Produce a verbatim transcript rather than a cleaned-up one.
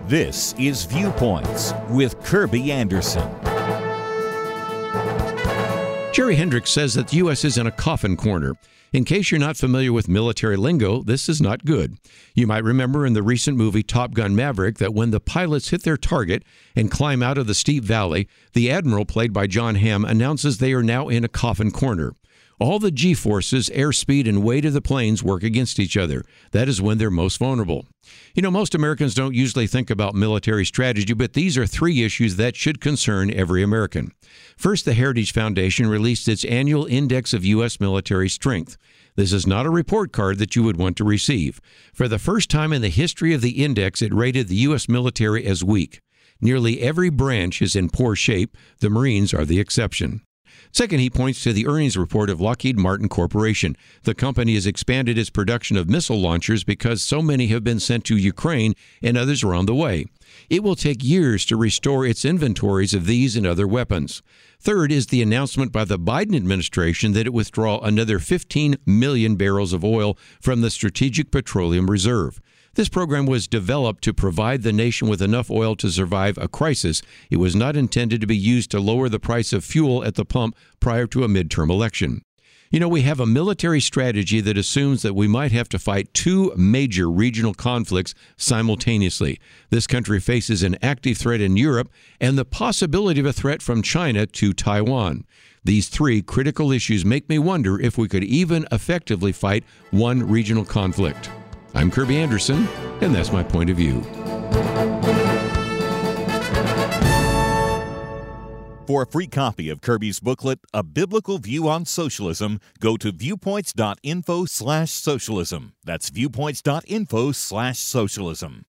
This is Viewpoints with Kirby Anderson. Jerry Hendricks says that the U S is in a coffin corner. In case you're not familiar with military lingo, this is not good. You might remember in the recent movie Top Gun Maverick that when the pilots hit their target and climb out of the steep valley, the admiral, played by John Hamm, announces they are now in a coffin corner. All the G-forces, airspeed, and weight of the planes work against each other. That is when they're most vulnerable. You know, most Americans don't usually think about military strategy, but these are three issues that should concern every American. First, the Heritage Foundation released its annual Index of U S Military Strength. This is not a report card that you would want to receive. For the first time in the history of the index, it rated the U S military as weak. Nearly every branch is in poor shape. The Marines are the exception. Second, he points to the earnings report of Lockheed Martin Corporation. The company has expanded its production of missile launchers because so many have been sent to Ukraine and others are on the way. It will take years to restore its inventories of these and other weapons. Third is the announcement by the Biden administration that it withdraw another fifteen million barrels of oil from the Strategic Petroleum Reserve. This program was developed to provide the nation with enough oil to survive a crisis. It was not intended to be used to lower the price of fuel at the pump prior to a midterm election. You know, we have a military strategy that assumes that we might have to fight two major regional conflicts simultaneously. This country faces an active threat in Europe and the possibility of a threat from China to Taiwan. These three critical issues make me wonder if we could even effectively fight one regional conflict. I'm Kirby Anderson, and that's my point of view. For a free copy of Kirby's booklet, A Biblical View on Socialism, go to viewpoints dot info slash socialism. That's viewpoints dot info slash socialism.